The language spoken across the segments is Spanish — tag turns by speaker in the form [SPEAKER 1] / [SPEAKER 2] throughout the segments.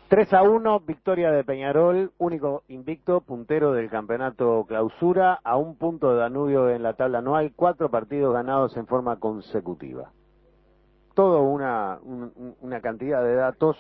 [SPEAKER 1] 3-1, victoria de Peñarol, único invicto, puntero del campeonato clausura, a un punto de Danubio en la tabla anual, 4 partidos ganados en forma consecutiva. Todo una cantidad de datos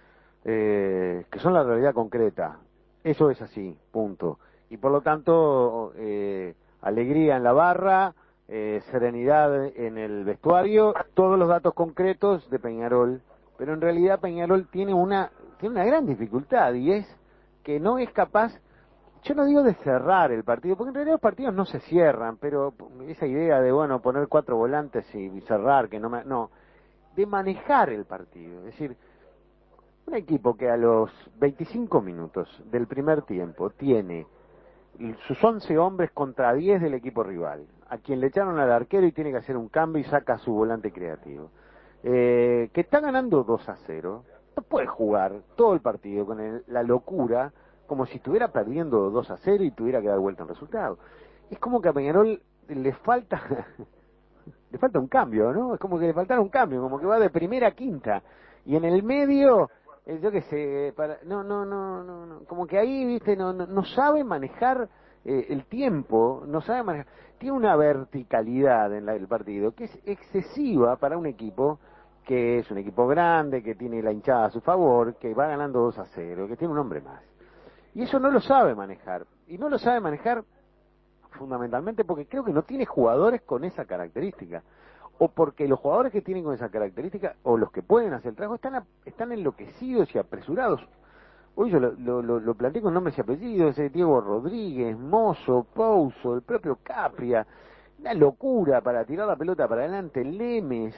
[SPEAKER 1] que son la realidad concreta. Eso es así, punto. Y por lo tanto, alegría en la barra, serenidad en el vestuario, todos los datos concretos de Peñarol. Pero en realidad Peñarol tiene una gran dificultad, y es que no es capaz, yo no digo de cerrar el partido, porque en realidad los partidos no se cierran, pero esa idea de, bueno, poner 4 volantes y cerrar, no, de manejar el partido. Es decir, un equipo que a los 25 minutos del primer tiempo tiene sus 11 hombres contra 10 del equipo rival, a quien le echaron al arquero y tiene que hacer un cambio y saca a su volante creativo, que está ganando 2-0, no puede jugar todo el partido con la locura, como si estuviera perdiendo 2-0 y tuviera que dar vuelta al resultado. Es como que a Peñarol le falta le falta un cambio, ¿no? Es como que le faltara un cambio, como que va de primera a quinta, y en el medio, yo qué sé, no, como que ahí, viste, no sabe manejar el tiempo, no sabe manejar, tiene una verticalidad en el partido que es excesiva para un equipo que es un equipo grande, que tiene la hinchada a su favor, que va ganando 2-0, que tiene un hombre más. Y eso no lo sabe manejar, y no lo sabe manejar fundamentalmente porque creo que no tiene jugadores con esa característica, o porque los jugadores que tienen con esa característica, o los que pueden hacer el trabajo, están enloquecidos y apresurados. Hoy yo lo planteé con nombres y apellidos, Diego Rodríguez, Mozo, Pouso, el propio Capria, una locura para tirar la pelota para adelante, Lemes,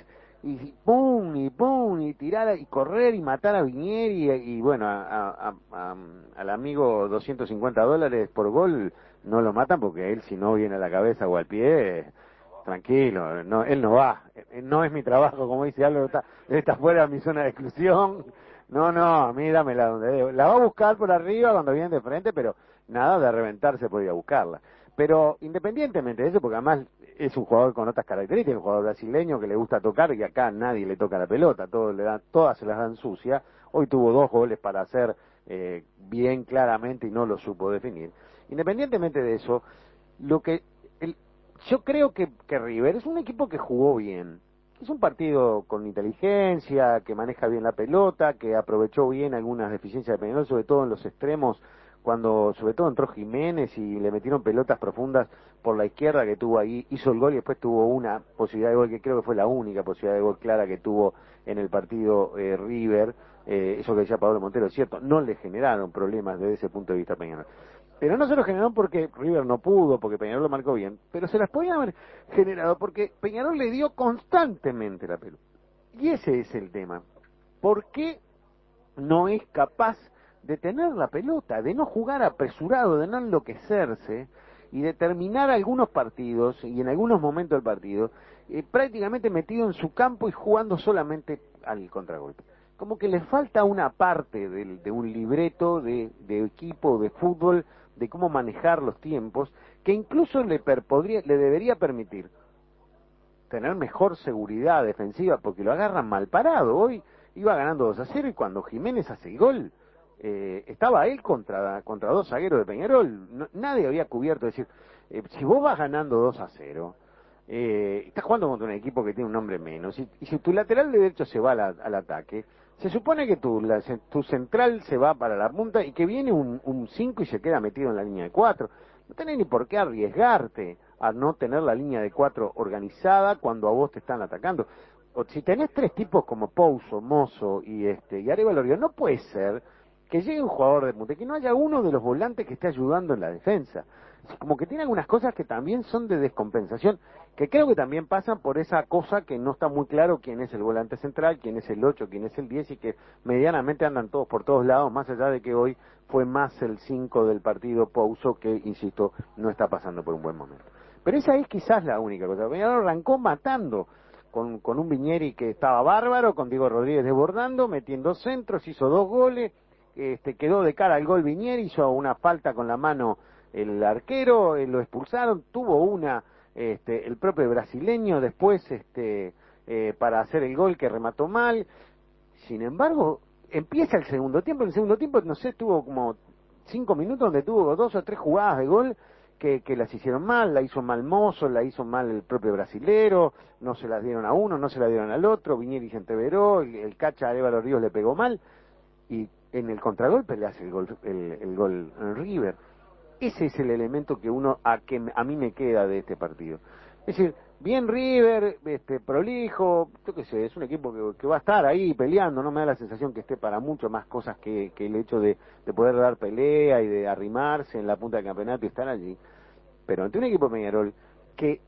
[SPEAKER 1] y pum, y tirar, y correr, y matar a Viñeri, y bueno, al amigo $250 por gol, no lo matan porque él, si no viene a la cabeza o al pie, tranquilo, no, él no va, no es mi trabajo, como dice Álvaro, está fuera de mi zona de exclusión. No, a mí dámela donde debo. La va a buscar por arriba cuando viene de frente, pero nada de reventarse por ir a buscarla. Pero independientemente de eso, porque además es un jugador con otras características, un jugador brasileño que le gusta tocar, y acá nadie le toca la pelota, todas se las dan sucia. Hoy tuvo 2 goles para hacer bien claramente y no lo supo definir. Independientemente de eso, lo que yo creo que River es un equipo que jugó bien. Es un partido con inteligencia, que maneja bien la pelota, que aprovechó bien algunas deficiencias de Peñarol, sobre todo en los extremos, cuando sobre todo entró Jiménez y le metieron pelotas profundas por la izquierda, que tuvo ahí, hizo el gol y después tuvo una posibilidad de gol que creo que fue la única posibilidad de gol clara que tuvo en el partido River. Eso que decía Pablo Montero es cierto, no le generaron problemas desde ese punto de vista a Peñarol. Pero no se lo generaron porque River no pudo, porque Peñarol lo marcó bien, pero se las podían haber generado porque Peñarol le dio constantemente la pelota. Y ese es el tema. ¿Por qué no es capaz de tener la pelota, de no jugar apresurado, de no enloquecerse y de terminar algunos partidos y en algunos momentos del partido prácticamente metido en su campo y jugando solamente al contragolpe? Como que le falta una parte de un libreto de equipo de fútbol, de cómo manejar los tiempos, que incluso le debería permitir tener mejor seguridad defensiva, porque lo agarran mal parado. Hoy iba ganando 2-0 y cuando Jiménez hace el gol, estaba él contra 2 zagueros de Peñarol. Nadie había cubierto, es decir, si vos vas ganando 2-0, estás jugando contra un equipo que tiene un hombre menos, y si tu lateral derecho se va al ataque, se supone que tu central se va para la punta y que viene un 5 y se queda metido en la línea de 4. No tenés ni por qué arriesgarte a no tener la línea de 4 organizada cuando a vos te están atacando. O si tenés 3 tipos como Pouso, Mozo y Arévalo Río, no puede ser que llegue un jugador de punta y que no haya uno de los volantes que esté ayudando en la defensa. Como que tiene algunas cosas que también son de descompensación, que creo que también pasan por esa cosa que no está muy claro quién es el volante central, quién es el 8, quién es el 10, y que medianamente andan todos por todos lados, más allá de que hoy fue más el 5 del partido Pouso, que, insisto, no está pasando por un buen momento. Pero esa es quizás la única cosa. Peñarol arrancó matando con un Viñeri que estaba bárbaro, con Diego Rodríguez desbordando, metiendo centros, hizo 2 goles, quedó de cara al gol Viñeri, hizo una falta con la mano el arquero, lo expulsaron, tuvo una el propio brasileño después para hacer el gol que remató mal. Sin embargo, empieza el segundo tiempo. En el segundo tiempo, no sé, tuvo como 5 minutos donde tuvo 2 o 3 jugadas de gol que las hicieron mal, la hizo mal Mozo, la hizo mal el propio brasilero, no se las dieron a uno, no se la dieron al otro, Viñeri se entreveró, el cacha a Évalo Ríos le pegó mal, y en el contragolpe le hace el gol en River. Ese es el elemento que a mí me queda de este partido. Es decir, bien River, prolijo, yo qué sé, es un equipo que va a estar ahí peleando, no me da la sensación que esté para mucho más cosas que el hecho de poder dar pelea y de arrimarse en la punta del campeonato y estar allí. Pero ante un equipo de Peñarol que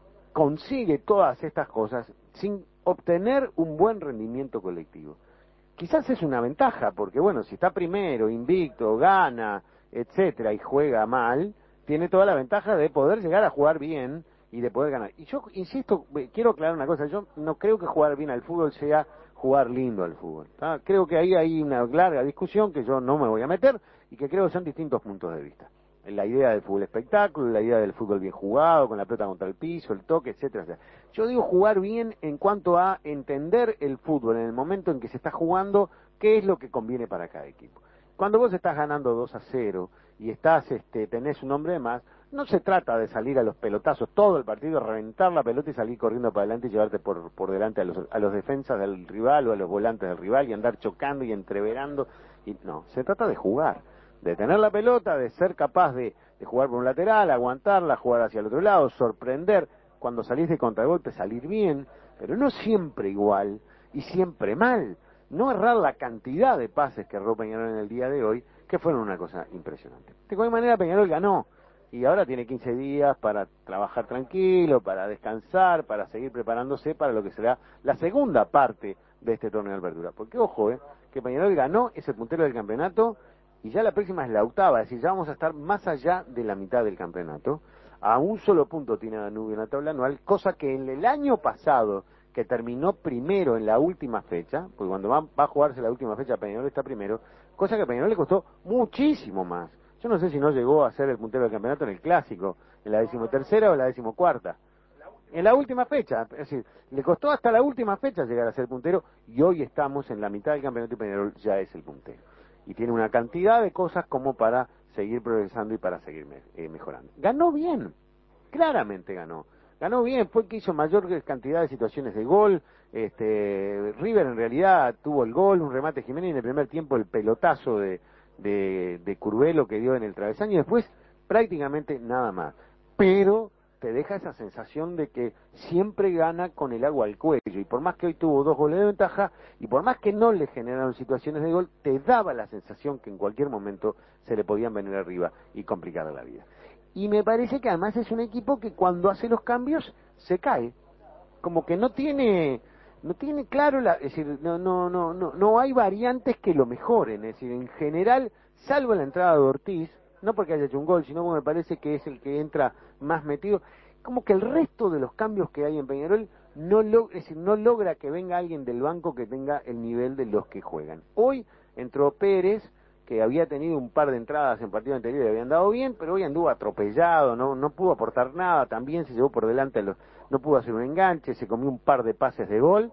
[SPEAKER 1] consigue todas estas cosas sin obtener un buen rendimiento colectivo. Quizás es una ventaja, porque bueno, si está primero, invicto, gana, etcétera, y juega mal, tiene toda la ventaja de poder llegar a jugar bien y de poder ganar. Y yo insisto, quiero aclarar una cosa, yo no creo que jugar bien al fútbol sea jugar lindo al fútbol. ¿Tá? Creo que ahí hay una larga discusión que yo no me voy a meter y que creo que son distintos puntos de vista. La idea del fútbol espectáculo, la idea del fútbol bien jugado, con la pelota contra el piso, el toque, etcétera, etcétera. Yo digo jugar bien en cuanto a entender el fútbol en el momento en que se está jugando, qué es lo que conviene para cada equipo. Cuando vos estás ganando 2-0 y tenés un hombre de más, no se trata de salir a los pelotazos todo el partido, reventar la pelota y salir corriendo para adelante y llevarte por delante a los defensas del rival o a los volantes del rival y andar chocando y entreverando. No, se trata de jugar, de tener la pelota, de ser capaz de jugar por un lateral, aguantarla, jugar hacia el otro lado, sorprender, cuando salís de contragolpe salir bien, pero no siempre igual y siempre mal. No errar la cantidad de pases que erró Peñarol en el día de hoy, que fueron una cosa impresionante. De cualquier manera Peñarol ganó y ahora tiene 15 días para trabajar tranquilo, para descansar, para seguir preparándose para lo que será la segunda parte de este torneo de apertura. Porque ojo, que Peñarol ganó, es el puntero del campeonato y ya la próxima es la octava, es decir, ya vamos a estar más allá de la mitad del campeonato. A un solo punto tiene Danubio en la tabla anual, cosa que en el año pasado, que terminó primero en la última fecha, porque cuando va a jugarse la última fecha Peñarol está primero, cosa que a Peñarol le costó muchísimo más. Yo no sé si no llegó a ser el puntero del campeonato en el clásico, en la 13ª o en la 14ª. En la última fecha, es decir, le costó hasta la última fecha llegar a ser puntero y hoy estamos en la mitad del campeonato y Peñarol ya es el puntero. Y tiene una cantidad de cosas como para seguir progresando y para seguir mejorando. Ganó bien, claramente ganó. Ganó bien, fue el que hizo mayor cantidad de situaciones de gol. River en realidad tuvo el gol, un remate Jiménez y en el primer tiempo el pelotazo de Curvelo que dio en el travesaño y después prácticamente nada más. Pero te deja esa sensación de que siempre gana con el agua al cuello y por más que hoy tuvo 2 goles de ventaja y por más que no le generaron situaciones de gol, te daba la sensación que en cualquier momento se le podían venir arriba y complicar la vida. Y me parece que además es un equipo que cuando hace los cambios se cae, como que no tiene claro es decir, no hay variantes que lo mejoren, es decir, en general, salvo la entrada de Ortiz, no porque haya hecho un gol, sino porque me parece que es el que entra más metido, como que el resto de los cambios que hay en Peñarol es decir, no logra que venga alguien del banco que tenga el nivel de los que juegan. Hoy entró Pérez, que había tenido un par de entradas en partido anterior y habían dado bien, pero hoy anduvo atropellado, no pudo aportar nada, también se llevó por delante no pudo hacer un enganche, se comió un par de pases de gol,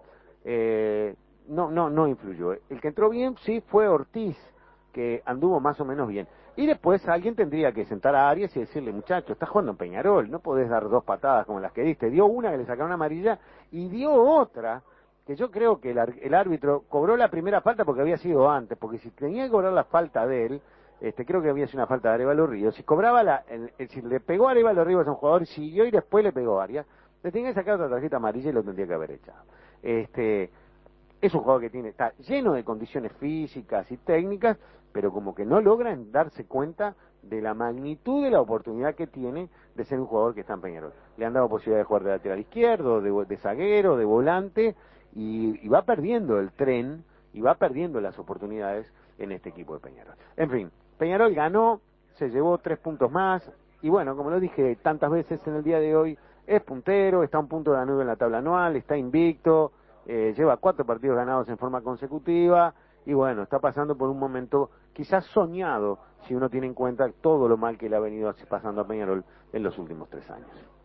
[SPEAKER 1] no influyó. El que entró bien sí fue Ortiz, que anduvo más o menos bien. Y después alguien tendría que sentar a Arias y decirle, muchacho, estás jugando en Peñarol, no podés dar 2 patadas como las que diste. Dio una que le sacaron amarilla y dio otra que yo creo que el árbitro cobró la primera falta porque había sido antes, porque si tenía que cobrar la falta de él, creo que había sido una falta de Arévalo Ríos, si cobraba si le pegó a Arévalo Ríos a un jugador, siguió y después le pegó a Arias, le tenía que sacar otra tarjeta amarilla y lo tendría que haber echado. Es un jugador que está lleno de condiciones físicas y técnicas, pero como que no logran darse cuenta de la magnitud de la oportunidad que tiene de ser un jugador que está en Peñarol. Le han dado posibilidad de jugar de lateral izquierdo, de zaguero, de volante, y va perdiendo el tren, y va perdiendo las oportunidades en este equipo de Peñarol. En fin, Peñarol ganó, se llevó 3 puntos más, y bueno, como lo dije tantas veces en el día de hoy, es puntero, está a un punto de Danubio en la tabla anual, está invicto, lleva 4 partidos ganados en forma consecutiva, y bueno, está pasando por un momento quizás soñado, si uno tiene en cuenta todo lo mal que le ha venido pasando a Peñarol en los últimos 3 años.